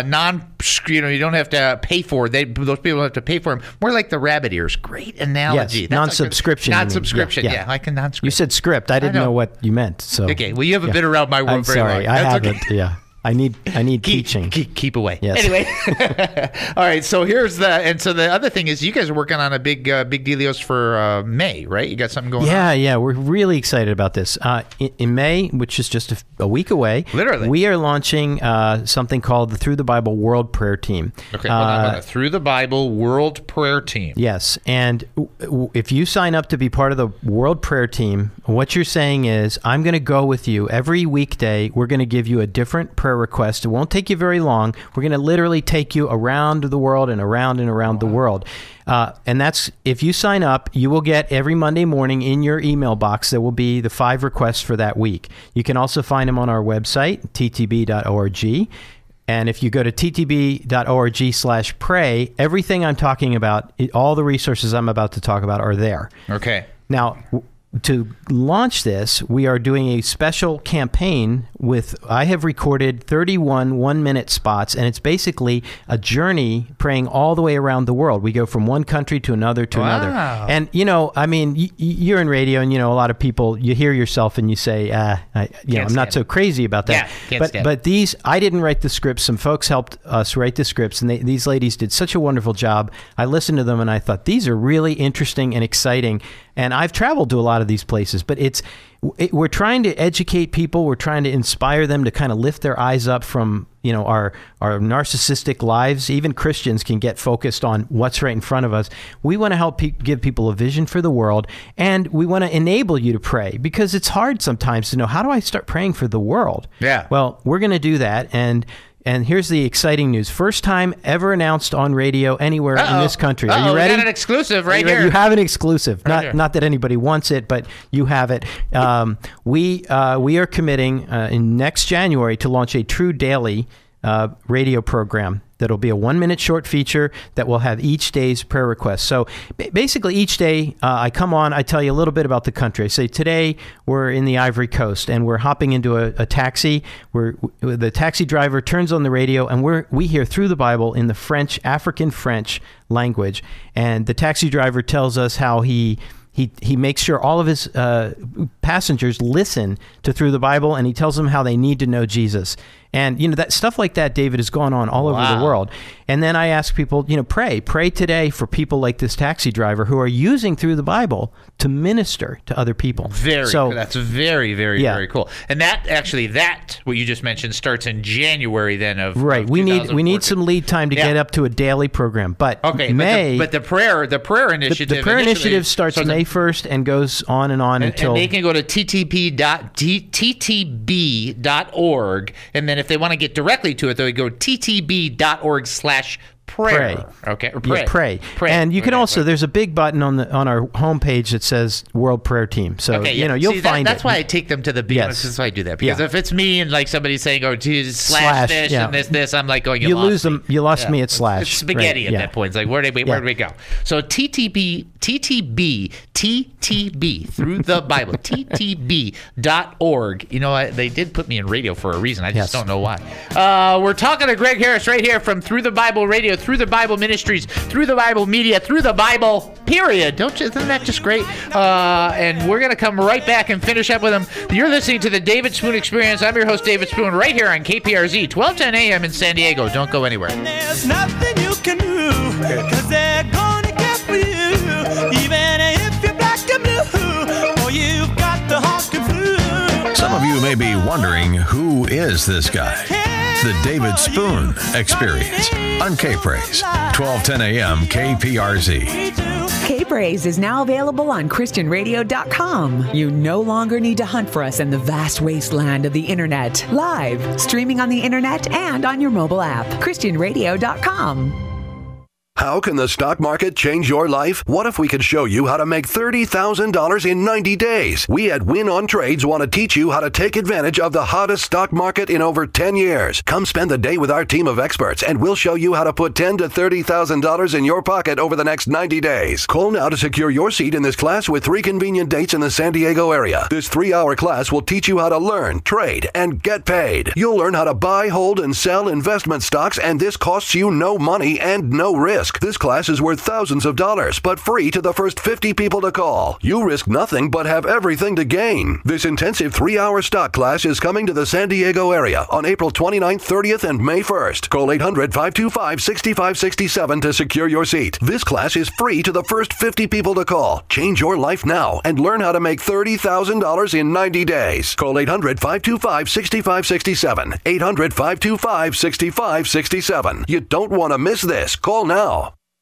you don't have to pay for. Those people don't have to pay for them. More like the rabbit ears. Great analogy. Yes, non-subscription. Non-subscription. Yeah, like a non-script. You said script. I didn't know what you meant. So okay. Well, you haven't been around my world I'm very sorry. long. I haven't. Okay. Yeah. I need teaching. Keep away. Yes. Anyway, all right. So here's the other thing is you guys are working on a big dealios for May, right? You got something going on? Yeah. We're really excited about this. In May, which is just a week away, literally, we are launching something called the Through the Bible World Prayer Team. Okay, hold on. Through the Bible World Prayer Team. Yes, and if you sign up to be part of the World Prayer Team, what you're saying is, I'm going to go with you every weekday. We're going to give you a different prayer request. It won't take you very long. We're going to literally take you around the world and around the world. And that's, if you sign up, you will get every Monday morning in your email box, there will be the 5 requests for that week. You can also find them on our website, ttb.org. And if you go to ttb.org/pray, everything I'm talking about, all the resources I'm about to talk about are there. Okay. Now, to launch this, we are doing a special campaign I have recorded 31 one-minute spots, and it's basically a journey praying all the way around the world. We go from one country to another to another. And, you're in radio, and, a lot of people, you hear yourself and you say, I'm not so crazy about that. But these, I didn't write the scripts. Some folks helped us write the scripts, and these ladies did such a wonderful job. I listened to them, and I thought, these are really interesting and exciting. And I've traveled to a lot of these places, but we're trying to educate people. We're trying to inspire them to kind of lift their eyes up from, our narcissistic lives. Even Christians can get focused on what's right in front of us. We want to help give people a vision for the world, and we want to enable you to pray, because it's hard sometimes to know, how do I start praying for the world? Yeah. Well, we're going to do that, and And here's the exciting news. First time ever announced on radio anywhere in this country. Are you ready? We got an exclusive right here. You have an exclusive. Right Not that anybody wants it, but you have it. We are committing in next January to launch a true daily radio program. That'll be a 1-minute short feature that will have each day's prayer request. So basically each day I come on, I tell you a little bit about the country. I say today we're in the Ivory Coast and we're hopping into a taxi where the taxi driver turns on the radio and we hear Through the Bible in the French, African French language. And the taxi driver tells us how he makes sure all of his passengers listen to Through the Bible, and he tells them how they need to know Jesus. And, that stuff like that, David, is going on all over the world. And then I ask people, pray today for people like this taxi driver who are using Through the Bible to minister to other people. That's very, very, very cool. And what you just mentioned starts in January then of right. We need some lead time to get up to a daily program. But but the prayer initiative. The prayer initiative starts May 1st and goes on and on until. And they can go to ttb.org, and then if they want to get directly to it, they go ttb.org/prayer. Okay, or pray. Yeah, pray. And you can also, there's a big button on our homepage that says World Prayer Team. So, you'll find that's it. why I take them to the B. Yes. That's why I do that. Because if it's me and like somebody saying, oh, geez, slash this and this, I'm like going, you lose them. You lost me at slash. It's spaghetti at that point. It's like, where did we go? So TTB, Through the Bible, ttb.org. They did put me in radio for a reason. I just don't know why. We're talking to Greg Harris right here from Through the Bible Radio, Through the Bible Ministries, Through the Bible Media, Through the Bible, period. Isn't that just great? And we're going to come right back and finish up with him. You're listening to the David Spoon Experience. I'm your host, David Spoon, right here on KPRZ, 1210 a.m. in San Diego. Don't go anywhere. There's nothing you can do, because they're going to get for you, even if you're black and blue, or you've got the honking flu. Some of you may be wondering, who is this guy? The David Spoon Experience on K-Praise, 1210 a.m. KPRZ. K-Praise is now available on ChristianRadio.com. You no longer need to hunt for us in the vast wasteland of the internet. Live, streaming on the internet and on your mobile app. ChristianRadio.com. How can the stock market change your life? What if we could show you how to make $30,000 in 90 days? We at Win on Trades want to teach you how to take advantage of the hottest stock market in over 10 years. Come spend the day with our team of experts, and we'll show you how to put $10,000 to $30,000 in your pocket over the next 90 days. Call now to secure your seat in this class with 3 convenient dates in the San Diego area. This 3-hour class will teach you how to learn, trade, and get paid. You'll learn how to buy, hold, and sell investment stocks, and this costs you no money and no risk. This class is worth thousands of dollars, but free to the first 50 people to call. You risk nothing but have everything to gain. This intensive 3-hour stock class is coming to the San Diego area on April 29th, 30th, and May 1st. Call 800-525-6567 to secure your seat. This class is free to the first 50 people to call. Change your life now and learn how to make $30,000 in 90 days. Call 800-525-6567. 800-525-6567. You don't want to miss this. Call now.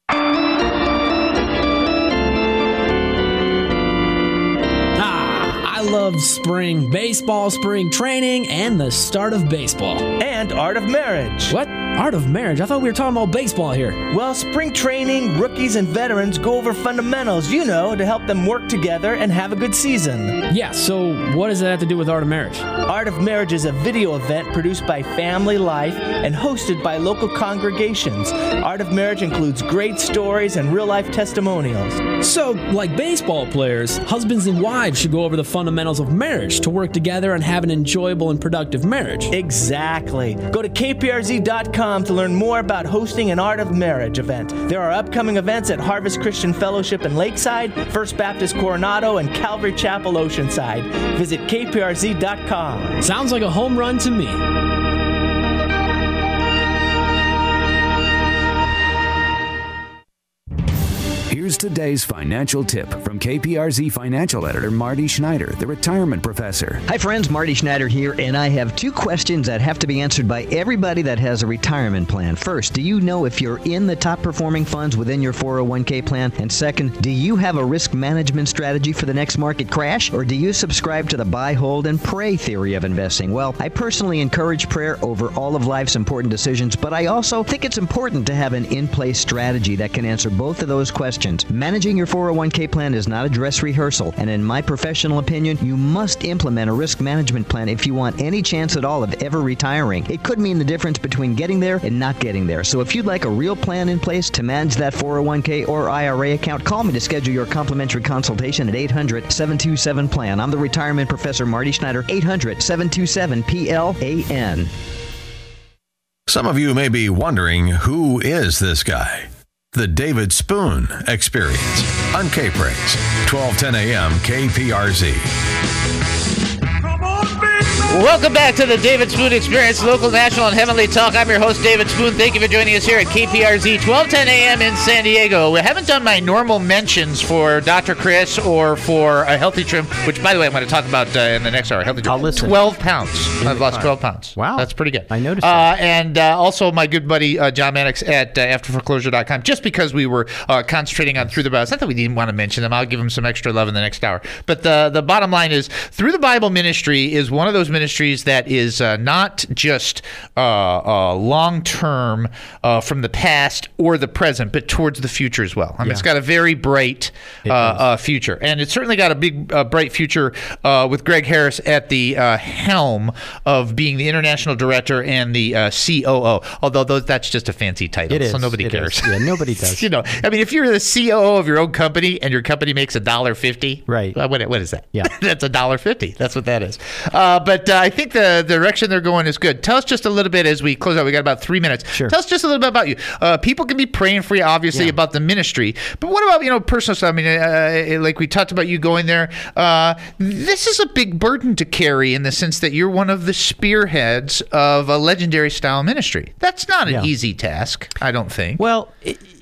I love spring baseball, spring training, and the start of baseball. And Art of Marriage. What? Art of Marriage? I thought we were talking about baseball here. Well, spring training, rookies and veterans go over fundamentals, to help them work together and have a good season. Yeah, so what does that have to do with Art of Marriage? Art of Marriage is a video event produced by Family Life and hosted by local congregations. Art of Marriage includes great stories and real-life testimonials. So, like baseball players, husbands and wives should go over the fundamentals of marriage to work together and have an enjoyable and productive marriage. Exactly. Go to kprz.com to learn more about hosting an Art of Marriage event. There are upcoming events at Harvest Christian Fellowship in Lakeside, First Baptist Coronado, and Calvary Chapel Oceanside. Visit kprz.com. Sounds like a home run to me. Here's today's financial tip from KPRZ financial editor Marty Schneider, the retirement professor. Hi friends, Marty Schneider here, and I have 2 questions that have to be answered by everybody that has a retirement plan. First, do you know if you're in the top performing funds within your 401k plan? And second, do you have a risk management strategy for the next market crash? Or do you subscribe to the buy, hold, and pray theory of investing? Well, I personally encourage prayer over all of life's important decisions, but I also think it's important to have an in-place strategy that can answer both of those questions. Managing your 401k plan is not a dress rehearsal, and in my professional opinion, you must implement a risk management plan if you want any chance at all of ever retiring. It could mean the difference between getting there and not getting there. So if you'd like a real plan in place to manage that 401k or IRA account, call me to schedule your complimentary consultation at 800-727-PLAN. I'm the retirement professor Marty Schneider, 800-727-PLAN. Some of you may be wondering, who is this guy? The David Spoon Experience on K-Praise, 1210 a.m. KPRZ. Welcome back to the David Spoon Experience, local, national, and heavenly talk. I'm your host, David Spoon. Thank you for joining us here at KPRZ, 1210 a.m. in San Diego. We haven't done my normal mentions for Dr. Chris or for a Healthy Trim, which, by the way, I'm going to talk about in the next hour. Healthy Trim. I'll listen. 12 pounds. I've lost 12 pounds. Wow. That's pretty good. I noticed that. And also my good buddy, John Mannix at afterforeclosure.com, just because we were concentrating on Through the Bible. It's not that we didn't want to mention them. I'll give them some extra love in the next hour. But the bottom line is, Through the Bible Ministry is one of those ministries that is not just long-term from the past or the present, but towards the future as well. I mean, it's got a very bright future. And it's certainly got a big, bright future with Greg Harris at the helm of being the international director and the COO, although that's just a fancy title, so nobody cares. Yeah, nobody does. I mean, if you're the COO of your own company and your company makes $1.50, right? What is that? Yeah, that's $1.50. That's what that is. But I think the direction they're going is good. Tell us just a little bit as we close out. We got about 3 minutes. Sure. Tell us just a little bit about you. People can be praying for you, obviously, about the ministry. But what about personal stuff? I mean, like we talked about you going there. This is a big burden to carry in the sense that you're one of the spearheads of a legendary style ministry. That's not an easy task, I don't think. Well,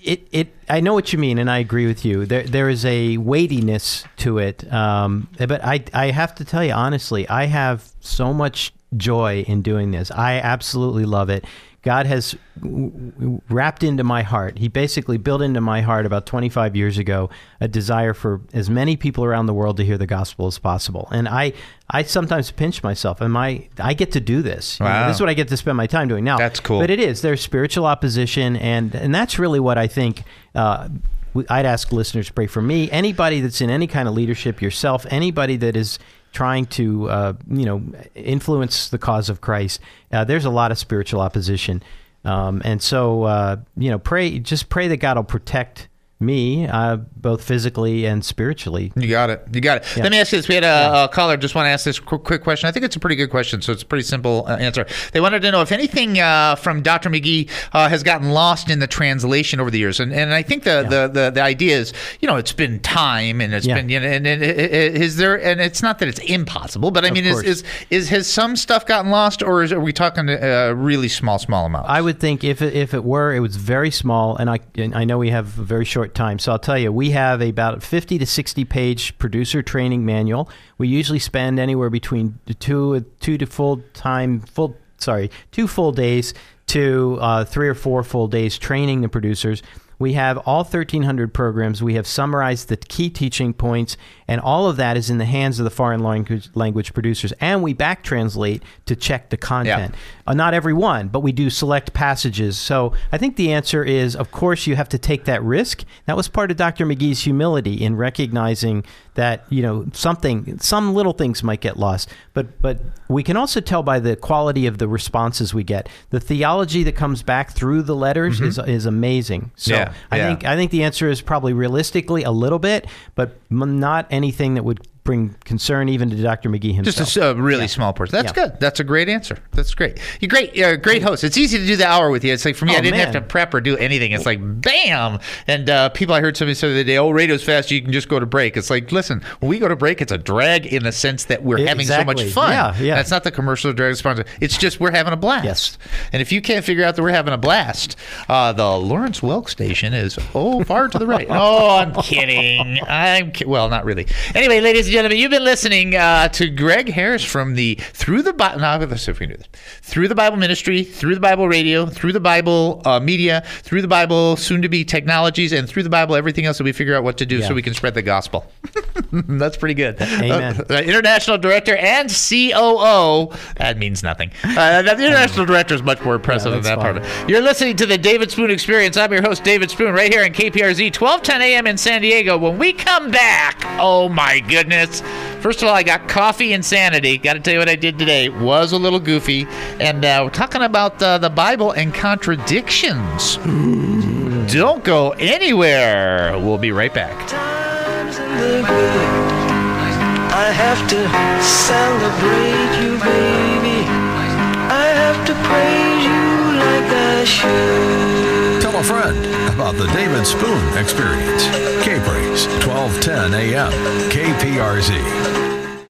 I know what you mean, and I agree with you. There is a weightiness to it, but I have to tell you honestly, I have so much joy in doing this. I absolutely love it. God has wrapped into my heart. He basically built into my heart about 25 years ago a desire for as many people around the world to hear the gospel as possible. And I sometimes pinch myself. I get to do this. Wow. This is what I get to spend my time doing now. That's cool. But it is. There's spiritual opposition, and that's really what I think I'd ask listeners to pray for me. Anybody that's in any kind of leadership, yourself, anybody that is trying to influence the cause of Christ, there's a lot of spiritual opposition, and so pray that God will protect me, both physically and spiritually. You got it. Yeah. Let me ask you this. We had a caller just want to ask this quick question. I think it's a pretty good question, so it's a pretty simple answer. They wanted to know if anything from Dr. McGee has gotten lost in the translation over the years. And I think the idea is, it's been time, and it's been, and is there, and it's not that it's impossible, but I mean, has some stuff gotten lost, or are we talking a really small amount? I would think if it were, it was very small, and I know we have a very short time, so I'll tell you, we have about 50 to 60 page producer training manual. We usually spend anywhere between 2 full days to 3 or 4 full days training the producers. We have all 1,300 programs. We have summarized the key teaching points, and all of that is in the hands of the foreign language producers. And we back translate to check the content. Not every one, but we do select passages. So I think the answer is, of course, you have to take that risk. That was part of Dr. McGee's humility in recognizing that, some little things might get lost. But we can also tell by the quality of the responses we get. The theology that comes back through the letters is amazing. So I think the answer is probably realistically a little bit, but not anything that would bring concern even to Dr. McGee himself. Just a really small portion. That's good. That's a great answer. That's great. You're great host. It's easy to do the hour with you. It's like for me, I didn't have to prep or do anything. It's like bam. And people, I heard somebody say the other day, radio's fast. You can just go to break. It's like, listen, when we go to break, it's a drag in the sense that we're having so much fun. Yeah. That's not the commercial drag sponsor. It's just we're having a blast. Yes. And if you can't figure out that we're having a blast, the Lawrence Welk station is far to the right. Oh, I'm kidding. Well, not really. Anyway, ladies and gentlemen, you've been listening to Greg Harris from the Through the Bible. Now, let's see if we can do this. Through the Bible Ministry, Through the Bible Radio, Through the Bible Media, Through the Bible soon-to-be Technologies, and Through the Bible everything else that we figure out what to do so we can spread the gospel. That's pretty good. Amen. International Director and COO. That means nothing. The International Director is much more impressive than that part of it. You're listening to the David Spoon Experience. I'm your host, David Spoon, right here on KPRZ, 1210 a.m. in San Diego. When we come back, oh my goodness. First of all, I got coffee insanity. Got to tell you what I did today. It was a little goofy. And we're talking about the Bible and contradictions. Don't go anywhere. We'll be right back. I have to celebrate you, baby. I have to praise you like I should. Tell a friend about the David Spoon Experience. K-Praise, 1210 a.m. KPRZ.